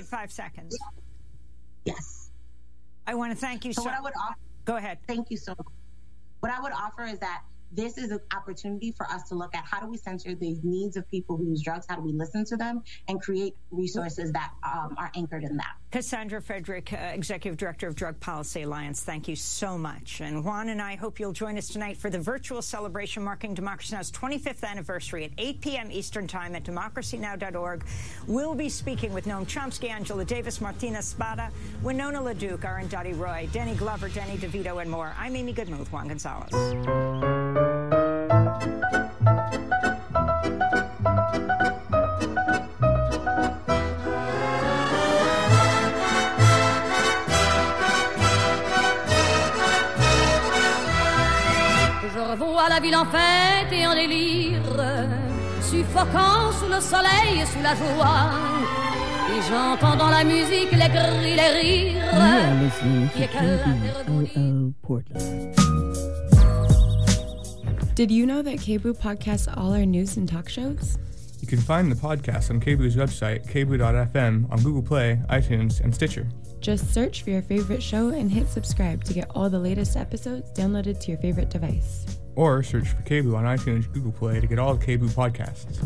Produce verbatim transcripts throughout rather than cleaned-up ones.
have five seconds. Yes. I want to thank you so, so what I would offer, Go ahead. Thank you so much. What I would offer is that this is an opportunity for us to look at how do we censor the needs of people who use drugs, how do we listen to them, and create resources that um, are anchored in that. Cassandra Frederick, uh, Executive Director of Drug Policy Alliance, thank you so much. And Juan and I hope you'll join us tonight for the virtual celebration marking Democracy Now!'s twenty-fifth anniversary at eight p.m. Eastern Time at democracy now dot org. We'll be speaking with Noam Chomsky, Angela Davis, Martina Spada, Winona LaDuke, Arundhati Roy, Denny Glover, Danny DeVito, and more. I'm Amy Goodman with Juan Gonzalez. Je revois la ville en fête et en délire, suffocant sous le soleil et sous la joie. Et j'entends dans la musique les cris, les rires. You are listening to K B O O Portland. Did you know that K B O podcasts all our news and talk shows? You can find the podcast on K B O's website, k b o dot f m, on Google Play, iTunes, and Stitcher. Just search for your favorite show and hit subscribe to get all the latest episodes downloaded to your favorite device. Or search for K B O on iTunes, Google Play to get all the K B O podcasts.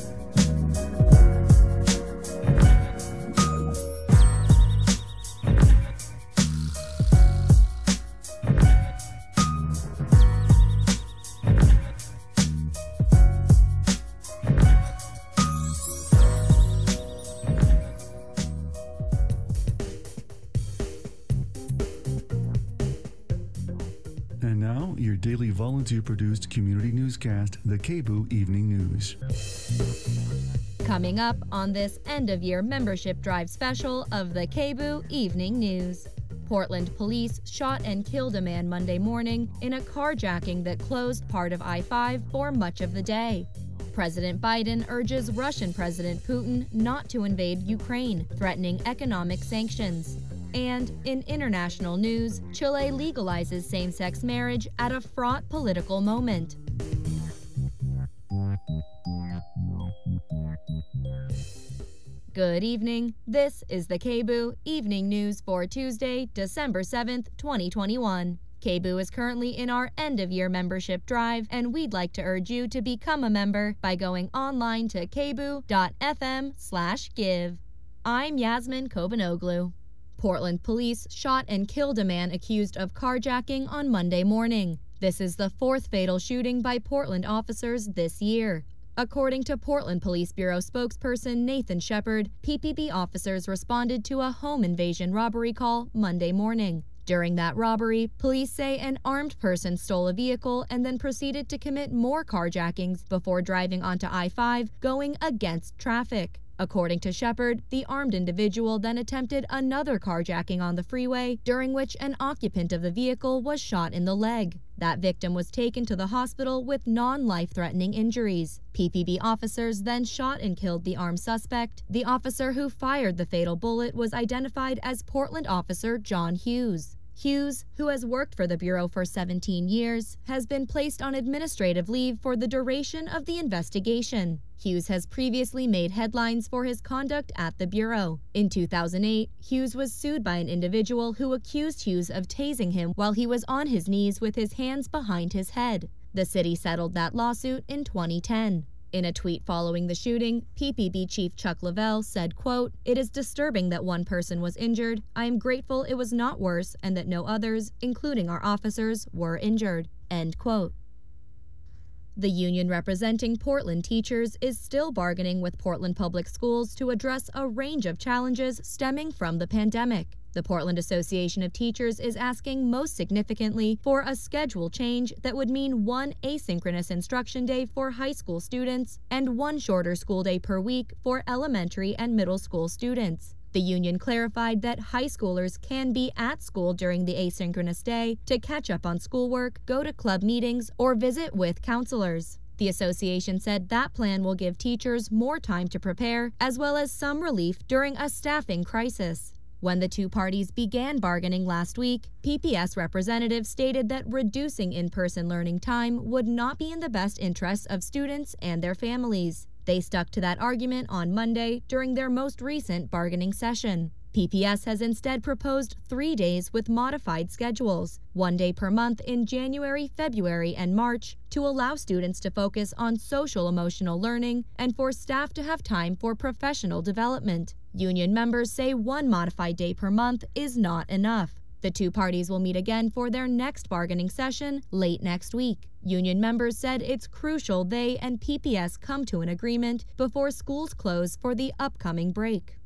And now, your daily volunteer-produced community newscast, the K B O Evening News. Coming up on this end-of-year membership drive special of the K B O Evening News. Portland police shot and killed a man Monday morning in a carjacking that closed part of I five for much of the day. President Biden urges Russian President Putin not to invade Ukraine, threatening economic sanctions. And in international news, Chile legalizes same-sex marriage at a fraught political moment. Good evening. This is the K B O Evening News for Tuesday, December seventh, twenty twenty-one. K B O is currently in our end-of-year membership drive, and we'd like to urge you to become a member by going online to k b o dot f m slash give. I'm Yasmin Kobanoglu. Portland police shot and killed a man accused of carjacking on Monday morning. This is the fourth fatal shooting by Portland officers this year. According to Portland Police Bureau spokesperson Nathan Shepard, P P B officers responded to a home invasion robbery call Monday morning. During that robbery, police say an armed person stole a vehicle and then proceeded to commit more carjackings before driving onto I five, going against traffic. According to Shepard, the armed individual then attempted another carjacking on the freeway, during which an occupant of the vehicle was shot in the leg. That victim was taken to the hospital with non-life-threatening injuries. P P B officers then shot and killed the armed suspect. The officer who fired the fatal bullet was identified as Portland officer John Hughes. Hughes, who has worked for the Bureau for seventeen years, has been placed on administrative leave for the duration of the investigation. Hughes has previously made headlines for his conduct at the Bureau. In two thousand eight, Hughes was sued by an individual who accused Hughes of tasing him while he was on his knees with his hands behind his head. The city settled that lawsuit in twenty ten. In a tweet following the shooting, P P B Chief Chuck Lavelle said, quote, "It is disturbing that one person was injured. I am grateful it was not worse and that no others, including our officers, were injured." End quote. The union representing Portland teachers is still bargaining with Portland Public Schools to address a range of challenges stemming from the pandemic. The Portland Association of Teachers is asking most significantly for a schedule change that would mean one asynchronous instruction day for high school students and one shorter school day per week for elementary and middle school students. The union clarified that high schoolers can be at school during the asynchronous day to catch up on schoolwork, go to club meetings, or visit with counselors. The association said that plan will give teachers more time to prepare, as well as some relief during a staffing crisis. When the two parties began bargaining last week, P P S representatives stated that reducing in-person learning time would not be in the best interests of students and their families. They stuck to that argument on Monday during their most recent bargaining session. P P S has instead proposed three days with modified schedules, one day per month in January, February, and March, to allow students to focus on social-emotional learning and for staff to have time for professional development. Union members say one modified day per month is not enough. The two parties will meet again for their next bargaining session late next week. Union members said it's crucial they and P P S come to an agreement before schools close for the upcoming break.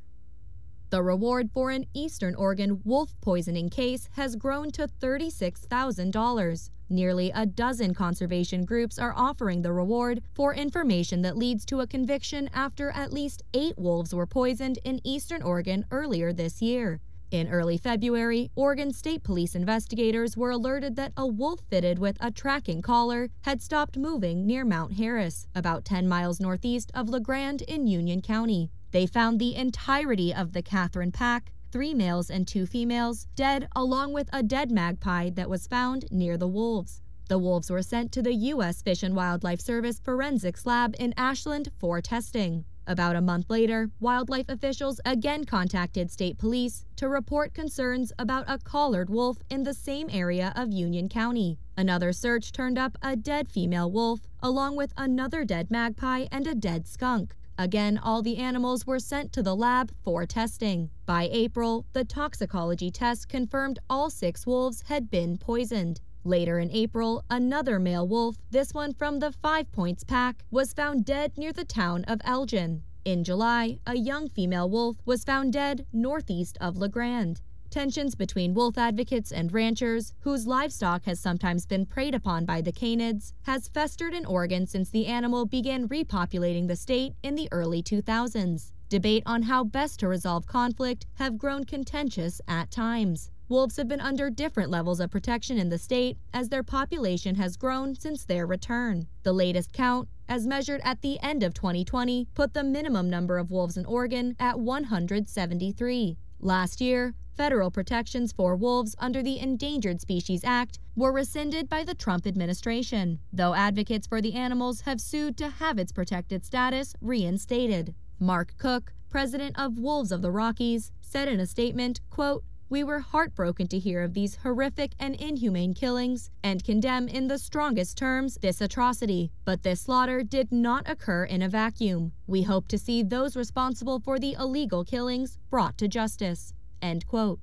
The reward for an Eastern Oregon wolf poisoning case has grown to thirty-six thousand dollars. Nearly a dozen conservation groups are offering the reward for information that leads to a conviction after at least eight wolves were poisoned in Eastern Oregon earlier this year. In early February, Oregon State Police investigators were alerted that a wolf fitted with a tracking collar had stopped moving near Mount Harris, about ten miles northeast of La Grande in Union County. They found the entirety of the Catherine pack, three males and two females, dead, along with a dead magpie that was found near the wolves. The wolves were sent to the U S Fish and Wildlife Service Forensics Lab in Ashland for testing. About a month later, wildlife officials again contacted state police to report concerns about a collared wolf in the same area of Union County. Another search turned up a dead female wolf, along with another dead magpie and a dead skunk. Again, all the animals were sent to the lab for testing. By April, the toxicology test confirmed all six wolves had been poisoned. Later in April, another male wolf, this one from the Five Points pack, was found dead near the town of Elgin. In July, a young female wolf was found dead northeast of La Grande. Tensions between wolf advocates and ranchers, whose livestock has sometimes been preyed upon by the canids, has festered in Oregon since the animal began repopulating the state in the early two thousands. Debate on how best to resolve conflict have grown contentious at times. Wolves have been under different levels of protection in the state as their population has grown since their return. The latest count, as measured at the end of twenty twenty, put the minimum number of wolves in Oregon at one hundred seventy-three. Last year, federal protections for wolves under the Endangered Species Act were rescinded by the Trump administration, though advocates for the animals have sued to have its protected status reinstated. Mark Cook, president of Wolves of the Rockies, said in a statement, quote, "We were heartbroken to hear of these horrific and inhumane killings and condemn in the strongest terms this atrocity. But this slaughter did not occur in a vacuum. We hope to see those responsible for the illegal killings brought to justice." End quote.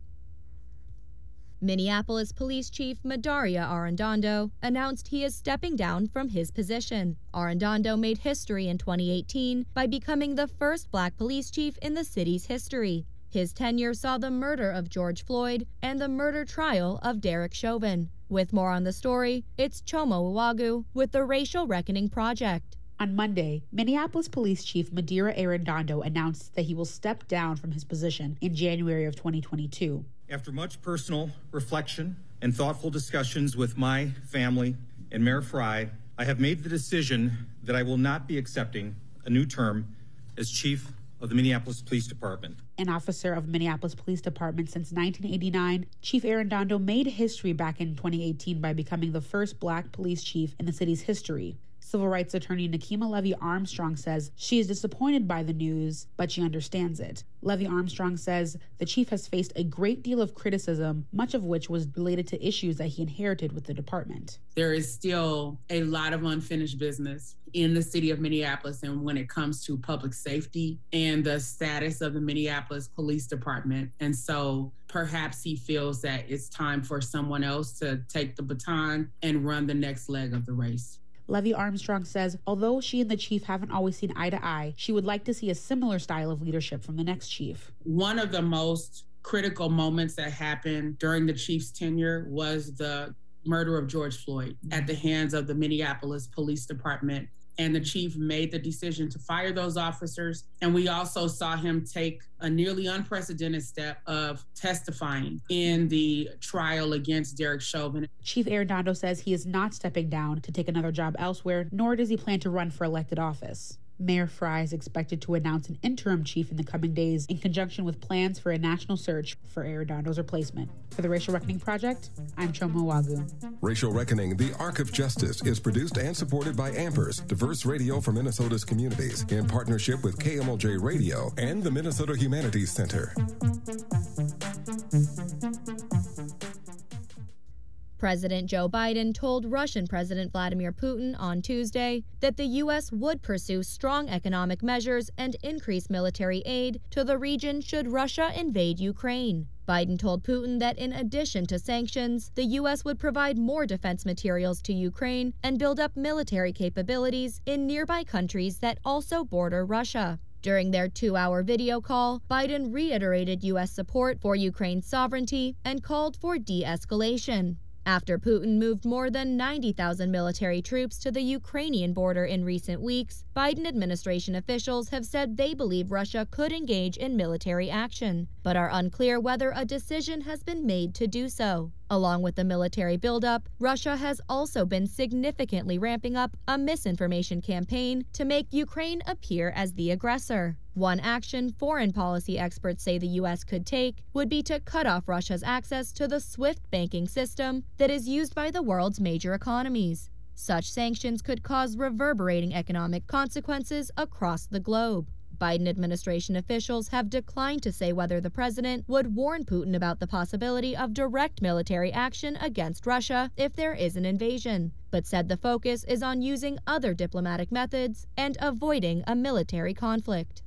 Minneapolis Police Chief Madaria Arradondo announced he is stepping down from his position. Arradondo made history in twenty eighteen by becoming the first black police chief in the city's history. His tenure saw the murder of George Floyd and the murder trial of Derek Chauvin. With more on the story, it's Choma Iwagu with the Racial Reckoning Project. On Monday, Minneapolis Police Chief Madaria Arradondo announced that he will step down from his position in January of twenty twenty-two. After much personal reflection and thoughtful discussions with my family and Mayor Frey, I have made the decision that I will not be accepting a new term as chief of the Minneapolis Police Department. An officer of Minneapolis Police Department since nineteen eighty-nine, Chief Arradondo made history back in twenty eighteen by becoming the first black police chief in the city's history. Civil rights attorney Nakima Levy Armstrong says she is disappointed by the news, but she understands it. Levy Armstrong says the chief has faced a great deal of criticism, much of which was related to issues that he inherited with the department. There is still a lot of unfinished business in the city of Minneapolis, and when it comes to public safety and the status of the Minneapolis Police Department. And so perhaps he feels that it's time for someone else to take the baton and run the next leg of the race. Levy Armstrong says although she and the chief haven't always seen eye to eye, she would like to see a similar style of leadership from the next chief. One of the most critical moments that happened during the chief's tenure was the murder of George Floyd at the hands of the Minneapolis Police Department. And the chief made the decision to fire those officers. And we also saw him take a nearly unprecedented step of testifying in the trial against Derek Chauvin. Chief Arradondo says he is not stepping down to take another job elsewhere, nor does he plan to run for elected office. Mayor Frey is expected to announce an interim chief in the coming days in conjunction with plans for a national search for Arredondo's replacement. For the Racial Reckoning Project, I'm Choma Wagu. Racial Reckoning, the Arc of Justice, is produced and supported by Ampers, diverse radio for Minnesota's communities, in partnership with K M L J Radio and the Minnesota Humanities Center. President Joe Biden told Russian President Vladimir Putin on Tuesday that the U S would pursue strong economic measures and increase military aid to the region should Russia invade Ukraine. Biden told Putin that in addition to sanctions, the U S would provide more defense materials to Ukraine and build up military capabilities in nearby countries that also border Russia. During their two-hour video call, Biden reiterated U S support for Ukraine's sovereignty and called for de-escalation. After Putin moved more than ninety thousand military troops to the Ukrainian border in recent weeks, Biden administration officials have said they believe Russia could engage in military action, but are unclear whether a decision has been made to do so. Along with the military buildup, Russia has also been significantly ramping up a misinformation campaign to make Ukraine appear as the aggressor. One action foreign policy experts say the U S could take would be to cut off Russia's access to the SWIFT banking system that is used by the world's major economies. Such sanctions could cause reverberating economic consequences across the globe. Biden administration officials have declined to say whether the president would warn Putin about the possibility of direct military action against Russia if there is an invasion, but said the focus is on using other diplomatic methods and avoiding a military conflict.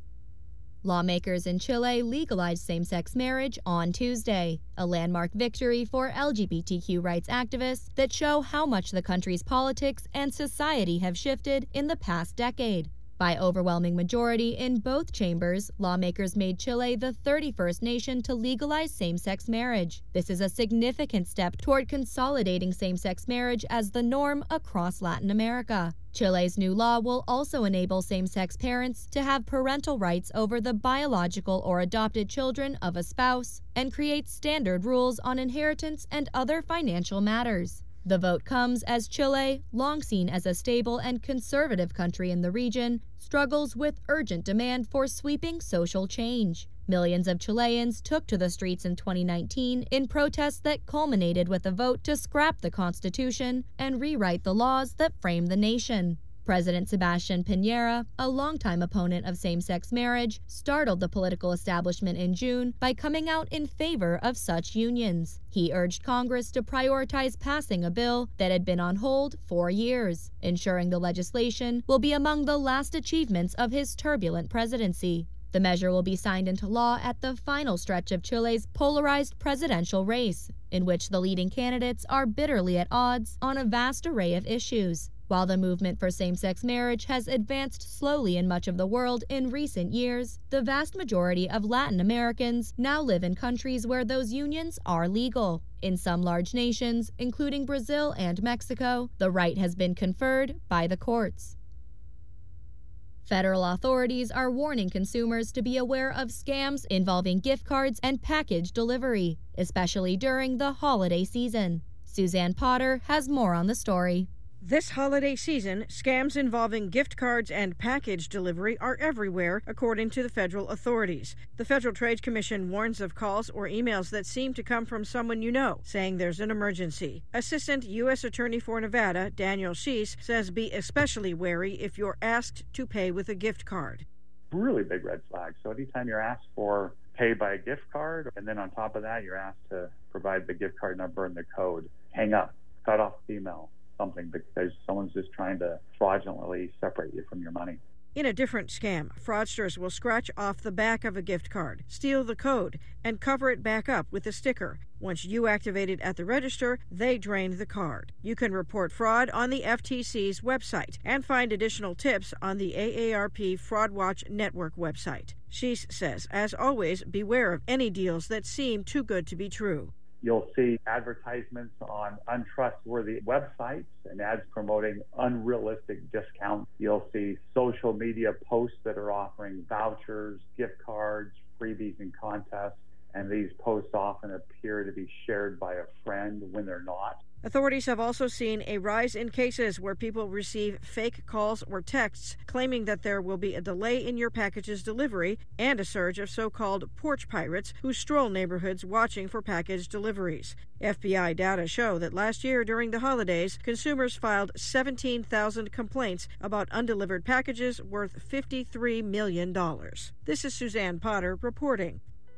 Lawmakers in Chile legalized same-sex marriage on Tuesday, a landmark victory for L G B T Q rights activists that show how much the country's politics and society have shifted in the past decade. By overwhelming majority in both chambers, lawmakers made Chile the thirty-first nation to legalize same-sex marriage. This is a significant step toward consolidating same-sex marriage as the norm across Latin America. Chile's new law will also enable same-sex parents to have parental rights over the biological or adopted children of a spouse and create standard rules on inheritance and other financial matters. The vote comes as Chile, long seen as a stable and conservative country in the region, struggles with urgent demand for sweeping social change. Millions of Chileans took to the streets in twenty nineteen in protests that culminated with a vote to scrap the Constitution and rewrite the laws that frame the nation. President Sebastián Piñera, a longtime opponent of same-sex marriage, startled the political establishment in June by coming out in favor of such unions. He urged Congress to prioritize passing a bill that had been on hold for years, ensuring the legislation will be among the last achievements of his turbulent presidency. The measure will be signed into law at the final stretch of Chile's polarized presidential race, in which the leading candidates are bitterly at odds on a vast array of issues. While the movement for same-sex marriage has advanced slowly in much of the world in recent years, the vast majority of Latin Americans now live in countries where those unions are legal. In some large nations, including Brazil and Mexico, the right has been conferred by the courts. Federal authorities are warning consumers to be aware of scams involving gift cards and package delivery, especially during the holiday season. Suzanne Potter has more on the story. This holiday season, scams involving gift cards and package delivery are everywhere, according to the federal authorities. The Federal Trade Commission warns of calls or emails that seem to come from someone you know, saying there's an emergency. Assistant U S Attorney for Nevada, Daniel Sheese, says be especially wary if you're asked to pay with a gift card. Really big red flag. So anytime you're asked for pay by gift card, and then on top of that, you're asked to provide the gift card number and the code, hang up, cut off the email. Something because someone's just trying to fraudulently separate you from your money. In a different scam, fraudsters will scratch off the back of a gift card, steal the code, and cover it back up with a sticker. Once you activate it at the register, they drain the card. You can report fraud on the F T C's website and find additional tips on the A A R P Fraud Watch Network website. Sheese says, as always, beware of any deals that seem too good to be true. You'll see advertisements on untrustworthy websites and ads promoting unrealistic discounts. You'll see social media posts that are offering vouchers, gift cards, freebies, and contests. and these posts often appear to be shared by a friend when they're not. Authorities have also seen a rise in cases where people receive fake calls or texts claiming that there will be a delay in your package's delivery, and a surge of so-called porch pirates who stroll neighborhoods watching for package deliveries. F B I data show that last year during the holidays, consumers filed seventeen thousand complaints about undelivered packages worth fifty-three million dollars. This is Suzanne Potter reporting.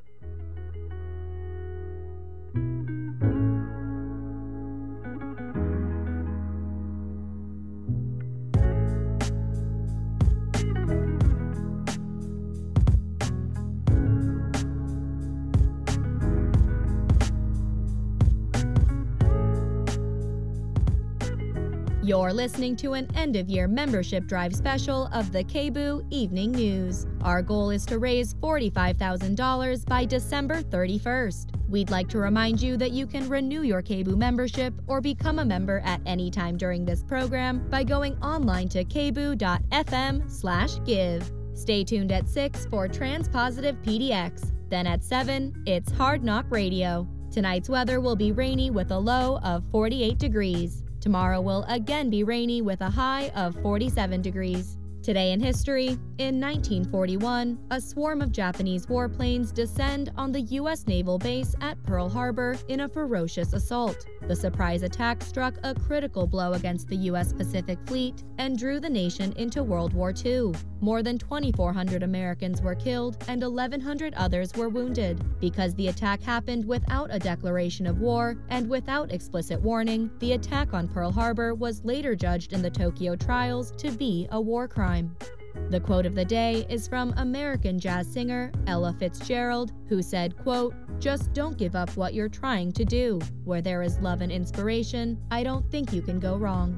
You're listening to an end-of-year membership drive special of the K B U Evening News. Our goal is to raise forty-five thousand dollars by December thirty-first. We'd like to remind you that you can renew your K B U membership or become a member at any time during this program by going online to kbu.fm slash give. Stay tuned at six for Transpositive P D X. Then at seven, it's Hard Knock Radio. Tonight's weather will be rainy with a low of forty-eight degrees. Tomorrow will again be rainy with a high of forty-seven degrees. Today in history, in nineteen forty-one, a swarm of Japanese warplanes descend on the U S naval base at Pearl Harbor in a ferocious assault. The surprise attack struck a critical blow against the U S Pacific Fleet and drew the nation into World War Two. More than twenty-four hundred Americans were killed and eleven hundred others were wounded. Because the attack happened without a declaration of war and without explicit warning, the attack on Pearl Harbor was later judged in the Tokyo trials to be a war crime. The quote of the day is from American jazz singer Ella Fitzgerald, who said, quote, "Just don't give up what you're trying to do. Where there is love and inspiration, I don't think you can go wrong."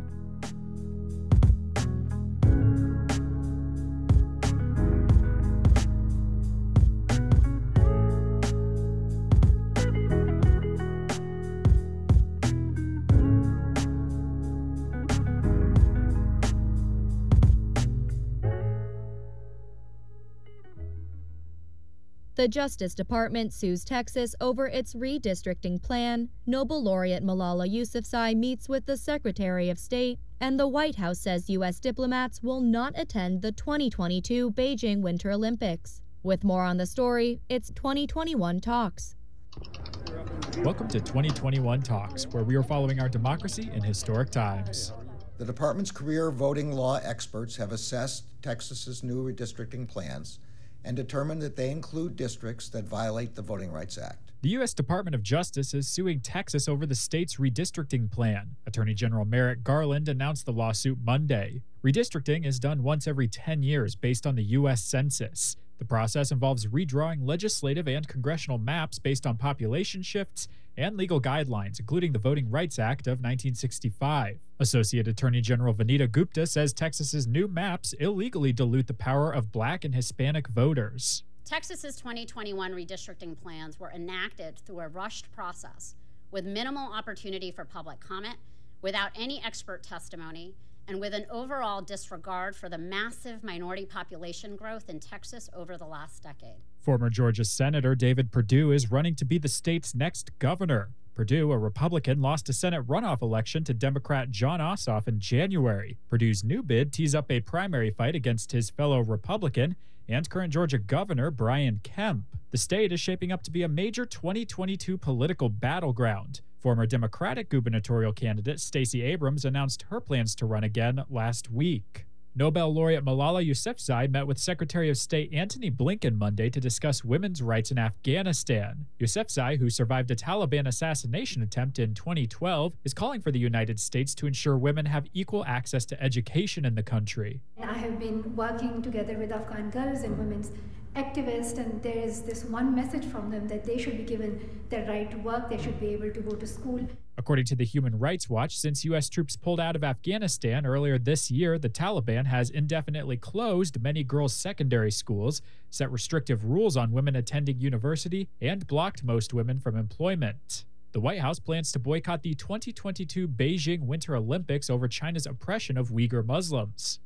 The Justice Department sues Texas over its redistricting plan. Nobel laureate Malala Yousafzai meets with the Secretary of State, and the White House says U S diplomats will not attend the twenty twenty-two Beijing Winter Olympics. With more on the story, it's twenty twenty-one Talks. Welcome to twenty twenty-one Talks, where we are following our democracy in historic times. The department's career voting law experts have assessed Texas's new redistricting plans and determined that they include districts that violate the Voting Rights Act. The U S Department of Justice is suing Texas over the state's redistricting plan. Attorney General Merrick Garland announced the lawsuit Monday. Redistricting is done once every ten years based on the U S Census. The process involves redrawing legislative and congressional maps based on population shifts and legal guidelines, including the Voting Rights Act of nineteen sixty-five. Associate Attorney General Vanita Gupta says Texas's new maps illegally dilute the power of Black and Hispanic voters. Texas's twenty twenty-one redistricting plans were enacted through a rushed process with minimal opportunity for public comment, without any expert testimony, and with an overall disregard for the massive minority population growth in Texas over the last decade. Former Georgia Senator David Perdue is running to be the state's next governor. Perdue, a Republican, lost a Senate runoff election to Democrat Jon Ossoff in January. Perdue's new bid tees up a primary fight against his fellow Republican and current Georgia Governor Brian Kemp. The state is shaping up to be a major twenty twenty-two political battleground. Former Democratic gubernatorial candidate Stacey Abrams announced her plans to run again last week. Nobel laureate Malala Yousafzai met with Secretary of State Antony Blinken Monday to discuss women's rights in Afghanistan. Yousafzai, who survived a Taliban assassination attempt in twenty twelve, is calling for the United States to ensure women have equal access to education in the country. I have been working together with Afghan girls and women's activists, and there is this one message from them that they should be given the right to work, they should be able to go to school. According to the Human Rights Watch, since U S troops pulled out of Afghanistan earlier this year, the Taliban has indefinitely closed many girls' secondary schools, set restrictive rules on women attending university, and blocked most women from employment. The White House plans to boycott the twenty twenty-two Beijing Winter Olympics over China's oppression of Uyghur Muslims.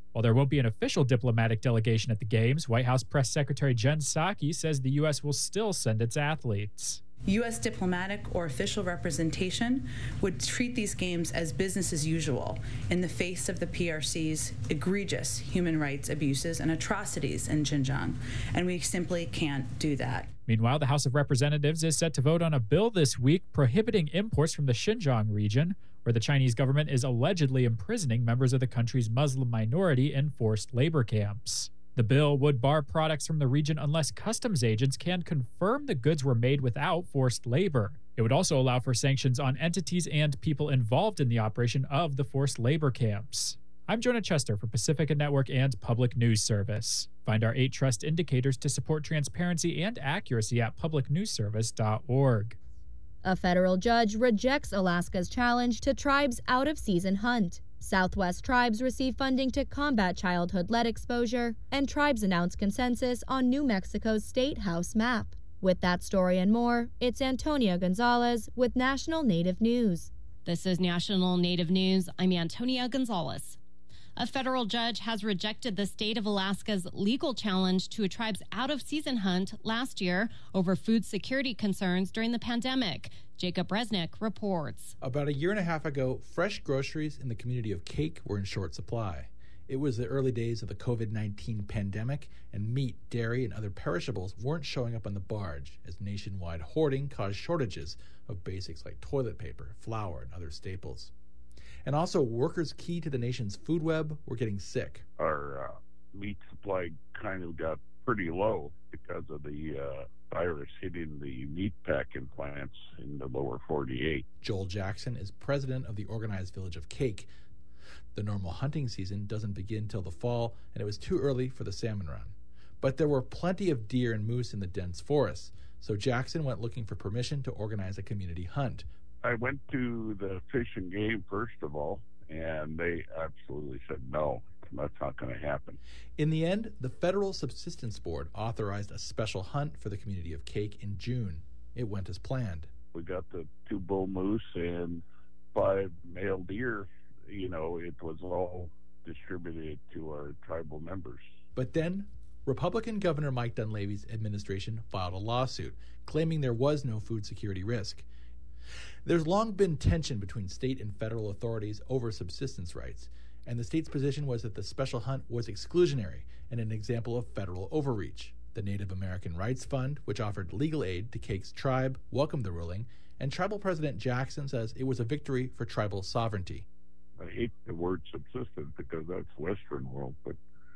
While there won't be an official diplomatic delegation at the Games, White House Press Secretary Jen Psaki says the U S will still send its athletes. U S diplomatic or official representation would treat these games as business as usual in the face of the P R C's egregious human rights abuses and atrocities in Xinjiang, and we simply can't do that. Meanwhile, the House of Representatives is set to vote on a bill this week prohibiting imports from the Xinjiang region, where the Chinese government is allegedly imprisoning members of the country's Muslim minority in forced labor camps. The bill would bar products from the region unless customs agents can confirm the goods were made without forced labor. It would also allow for sanctions on entities and people involved in the operation of the forced labor camps. I'm Jonah Chester for Pacifica Network and Public News Service. Find our eight trust indicators to support transparency and accuracy at public news service dot org. A federal judge rejects Alaska's challenge to tribes' out-of-season hunt. Southwest tribes receive funding to combat childhood lead exposure, and tribes announce consensus on New Mexico's state house map. With that story and more, it's Antonia Gonzalez with National Native News. This is National Native News. I'm Antonia Gonzalez. A federal judge has rejected the state of Alaska's legal challenge to a tribe's out-of-season hunt last year over food security concerns during the pandemic. Jacob Resnick reports. About a year and a half ago, fresh groceries in the community of Cake were in short supply. It was the early days of the covid nineteen pandemic, and meat, dairy, and other perishables weren't showing up on the barge as nationwide hoarding caused shortages of basics like toilet paper, flour, and other staples. And also, workers key to the nation's food web were getting sick. Our uh, meat supply kind of got pretty low because of the uh, virus hitting the meat packing plants in the lower forty-eight. Joel Jackson is president of the organized village of Cake. The normal hunting season doesn't begin till the fall, and it was too early for the salmon run. But there were plenty of deer and moose in the dense forests, so Jackson went looking for permission to organize a community hunt. I went to the Fish and Game first of all, and they absolutely said no, that's not going to happen. In the end, the Federal Subsistence Board authorized a special hunt for the community of Cake in June. It went as planned. We got the two bull moose and five male deer. You know, it was all distributed to our tribal members. But then, Republican Governor Mike Dunleavy's administration filed a lawsuit claiming there was no food security risk. There's long been tension between state and federal authorities over subsistence rights, and the state's position was that the special hunt was exclusionary and an example of federal overreach. The Native American Rights Fund, which offered legal aid to Cake's tribe, welcomed the ruling, and Tribal President Jackson says it was a victory for tribal sovereignty. I hate the word subsistence because that's Western world, but,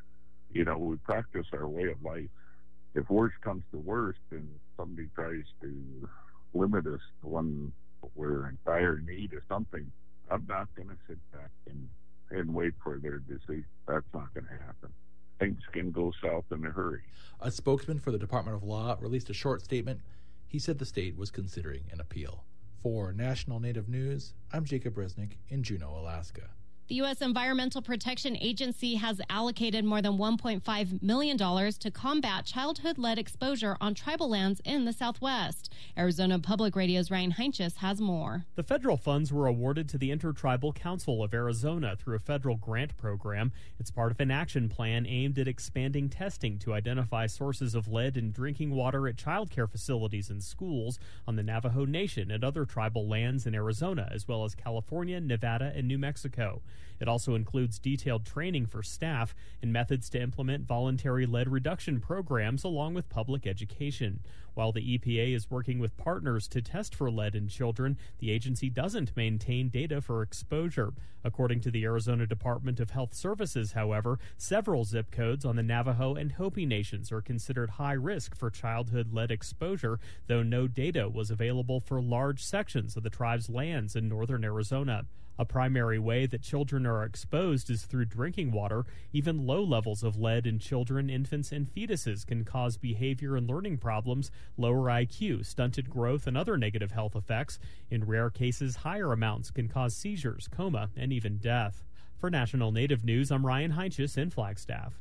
you know, we practice our way of life. If worse comes to worse and somebody tries to limit us when we're in dire need of something, I'm not going to sit back and, and wait for their decision. That's not going to happen. Things can go south in a hurry. A spokesman for the Department of Law released a short statement. He said the state was considering an appeal. For National Native News, I'm Jacob Resnick in Juneau, Alaska. The U S Environmental Protection Agency has allocated more than one point five million dollars to combat childhood lead exposure on tribal lands in the Southwest. Arizona Public Radio's Ryan Heinches has more. The federal funds were awarded to the Intertribal Council of Arizona through a federal grant program. It's part of an action plan aimed at expanding testing to identify sources of lead in drinking water at child care facilities and schools on the Navajo Nation and other tribal lands in Arizona, as well as California, Nevada, and New Mexico. It also includes detailed training for staff and methods to implement voluntary lead reduction programs along with public education. While the E P A is working with partners to test for lead in children, the agency doesn't maintain data for exposure. According to the Arizona Department of Health Services, however, several zip codes on the Navajo and Hopi nations are considered high risk for childhood lead exposure, though no data was available for large sections of the tribe's lands in northern Arizona. A primary way that children are exposed is through drinking water. Even low levels of lead in children, infants, and fetuses can cause behavior and learning problems, lower I Q, stunted growth, and other negative health effects. In rare cases, higher amounts can cause seizures, coma, and even death. For National Native News, I'm Ryan Heinches in Flagstaff.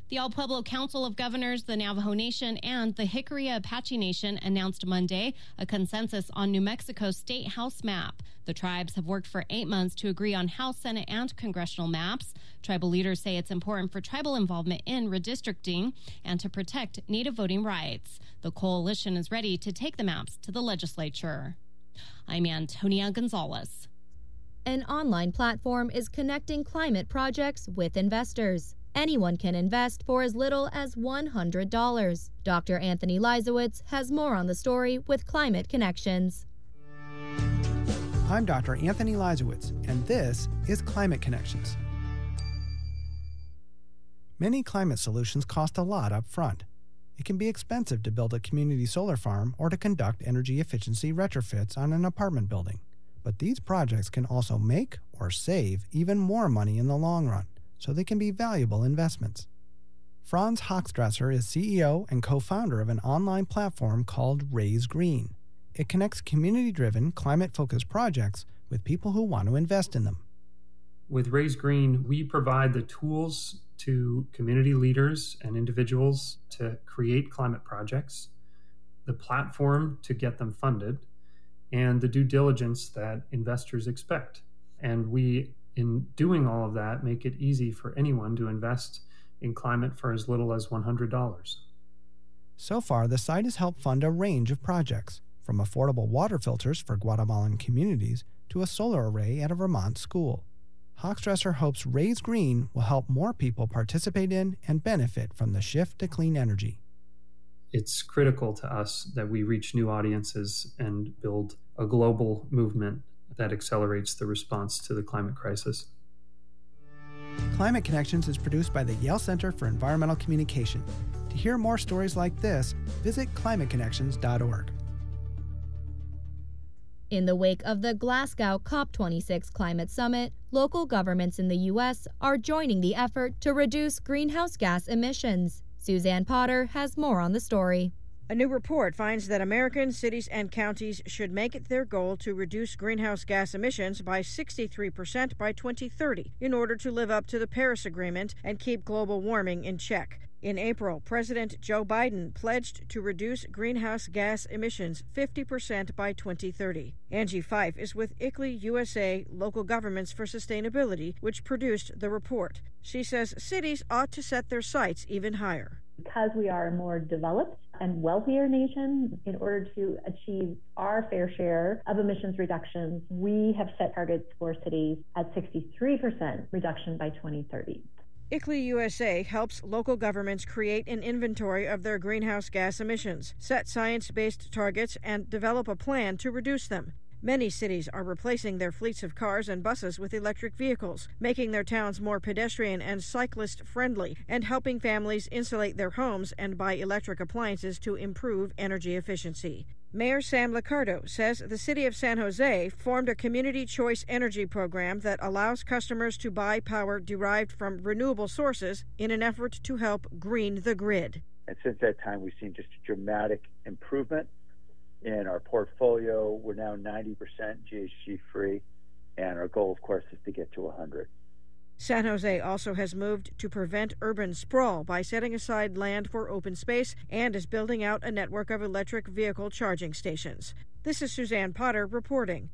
The El Pueblo Council of Governors, the Navajo Nation, and the Jicarilla Apache Nation announced Monday a consensus on New Mexico's state house map. The tribes have worked for eight months to agree on House, Senate, and congressional maps. Tribal leaders say it's important for tribal involvement in redistricting and to protect Native voting rights. The coalition is ready to take the maps to the legislature. I'm Antonia Gonzalez. An online platform is connecting climate projects with investors. Anyone can invest for as little as one hundred dollars. Doctor Anthony Leisowitz has more on the story with Climate Connections. I'm Doctor Anthony Leisowitz, and this is Climate Connections. Many climate solutions cost a lot up front. It can be expensive to build a community solar farm or to conduct energy efficiency retrofits on an apartment building. But these projects can also make or save even more money in the long run, so they can be valuable investments. Franz Hochstrasser is C E O and co-founder of an online platform called Raise Green. It connects community-driven, climate-focused projects with people who want to invest in them. With Raise Green, we provide the tools to community leaders and individuals to create climate projects, the platform to get them funded, and the due diligence that investors expect. And we, in doing all of that, make it easy for anyone to invest in climate for as little as one hundred dollars. So far, the site has helped fund a range of projects, from affordable water filters for Guatemalan communities to a solar array at a Vermont school. Hochstrasser hopes Raise Green will help more people participate in and benefit from the shift to clean energy. It's critical to us that we reach new audiences and build a global movement that accelerates the response to the climate crisis. Climate Connections is produced by the Yale Center for Environmental Communication. To hear more stories like this, visit climate connections dot org. In the wake of the Glasgow COP twenty-six Climate Summit, local governments in the U S are joining the effort to reduce greenhouse gas emissions. Suzanne Potter has more on the story. A new report finds that American cities and counties should make it their goal to reduce greenhouse gas emissions by sixty-three percent by twenty thirty in order to live up to the Paris Agreement and keep global warming in check. In April, President Joe Biden pledged to reduce greenhouse gas emissions fifty percent by twenty thirty. Angie Fife is with I C L E U S A Local Governments for Sustainability, which produced the report. She says cities ought to set their sights even higher. Because we are a more developed and wealthier nation, in order to achieve our fair share of emissions reductions, we have set targets for cities at sixty-three percent reduction by twenty thirty. I C L E U S A helps local governments create an inventory of their greenhouse gas emissions, set science-based targets, and develop a plan to reduce them. Many cities are replacing their fleets of cars and buses with electric vehicles, making their towns more pedestrian and cyclist-friendly, and helping families insulate their homes and buy electric appliances to improve energy efficiency. Mayor Sam Liccardo says the city of San Jose formed a community choice energy program that allows customers to buy power derived from renewable sources in an effort to help green the grid. And since that time, we've seen just a dramatic improvement in our portfolio. We're now ninety percent G H G free, and our goal, of course, is to get to one hundred. San Jose also has moved to prevent urban sprawl by setting aside land for open space and is building out a network of electric vehicle charging stations. This is Suzanne Potter reporting.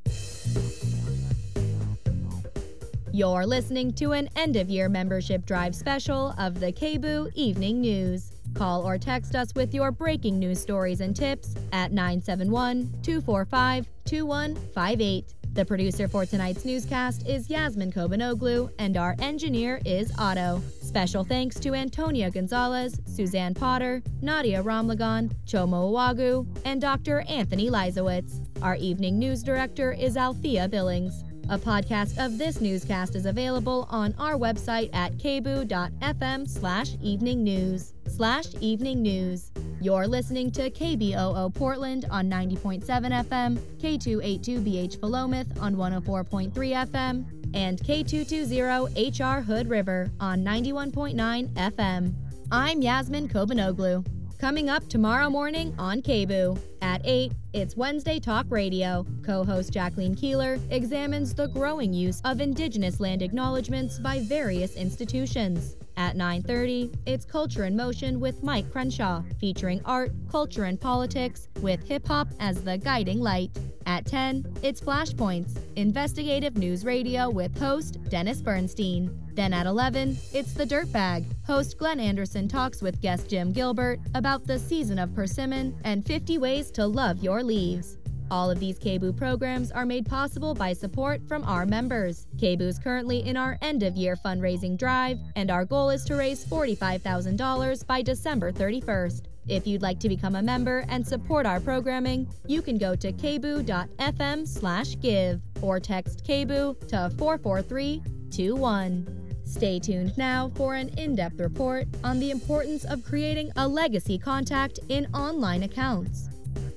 You're listening to an end-of-year membership drive special of the K B U Evening News. Call or text us with your breaking news stories and tips at nine seven one, two four five, two one five eight. The producer for tonight's newscast is Yasmin Kobanoglu, and our engineer is Otto. Special thanks to Antonia Gonzalez, Suzanne Potter, Nadia Ramlagan, Chomo Owagu, and Doctor Anthony Leisowitz. Our evening news director is Althea Billings. A podcast of this newscast is available on our website at kboo.fm slash evening news slash evening news. You're listening to K B O O Portland on ninety point seven F M, K two eighty-two B H Philomath on one oh four point three F M, and K two twenty H R Hood River on ninety-one point nine F M. I'm Yasmin Kobanoglu. Coming up tomorrow morning on K B U. At eight, it's Wednesday Talk Radio. Co-host Jacqueline Keeler examines the growing use of Indigenous land acknowledgements by various institutions. At nine thirty, it's Culture in Motion with Mike Crenshaw, featuring art, culture, and politics, with hip-hop as the guiding light. At ten, it's Flashpoints, investigative news radio with host Dennis Bernstein. Then at eleven, it's The Dirt Bag. Host Glenn Anderson talks with guest Jim Gilbert about the season of persimmon and fifty ways to love your leaves. All of these K B O O programs are made possible by support from our members. K B O O is currently in our end-of-year fundraising drive, and our goal is to raise forty-five thousand dollars by December thirty-first. If you'd like to become a member and support our programming, you can go to kboo.fm slash give or text K B O O to four four three two one. Stay tuned now for an in-depth report on the importance of creating a legacy contact in online accounts.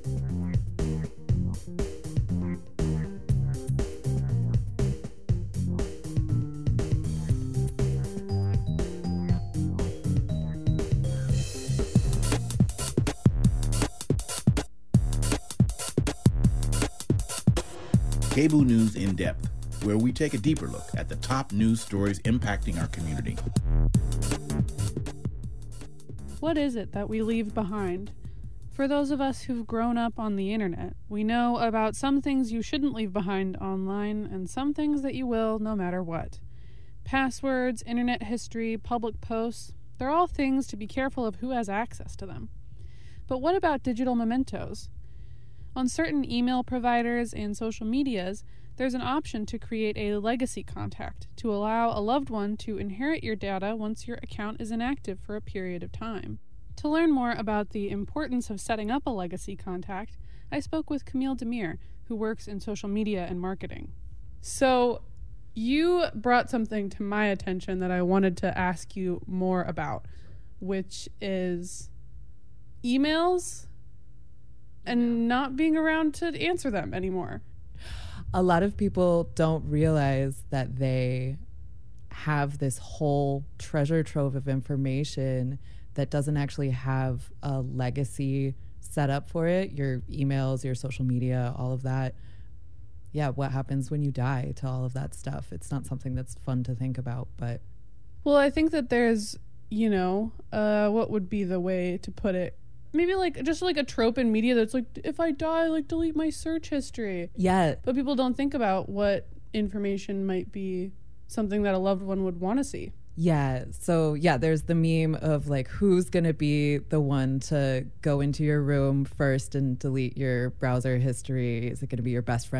K B O O News in Depth, where we take a deeper look at the top news stories impacting our community. What is it that we leave behind? For those of us who've grown up on the internet, we know about some things you shouldn't leave behind online and some things that you will no matter what. Passwords, internet history, public posts, they're all things to be careful of who has access to them. But what about digital mementos? On certain email providers and social medias, there's an option to create a legacy contact to allow a loved one to inherit your data once your account is inactive for a period of time. To learn more about the importance of setting up a legacy contact, I spoke with Camille Demir, who works in social media and marketing. So, you brought something to my attention that I wanted to ask you more about, which is emails and not being around to answer them anymore. A lot of people don't realize that they have this whole treasure trove of information that doesn't actually have a legacy set up for it. Your emails, your social media, all of that. Yeah, what happens when you die to all of that stuff? It's not something that's fun to think about, but... Well, I think that there's, you know, uh, what would be the way to put it? Maybe like just like a trope in media that's like, if I die, like delete my search history. Yeah. But people don't think about what information might be something that a loved one would want to see. Yeah. So yeah, there's the meme of like, who's going to be the one to go into your room first and delete your browser history? Is it going to be your best friend?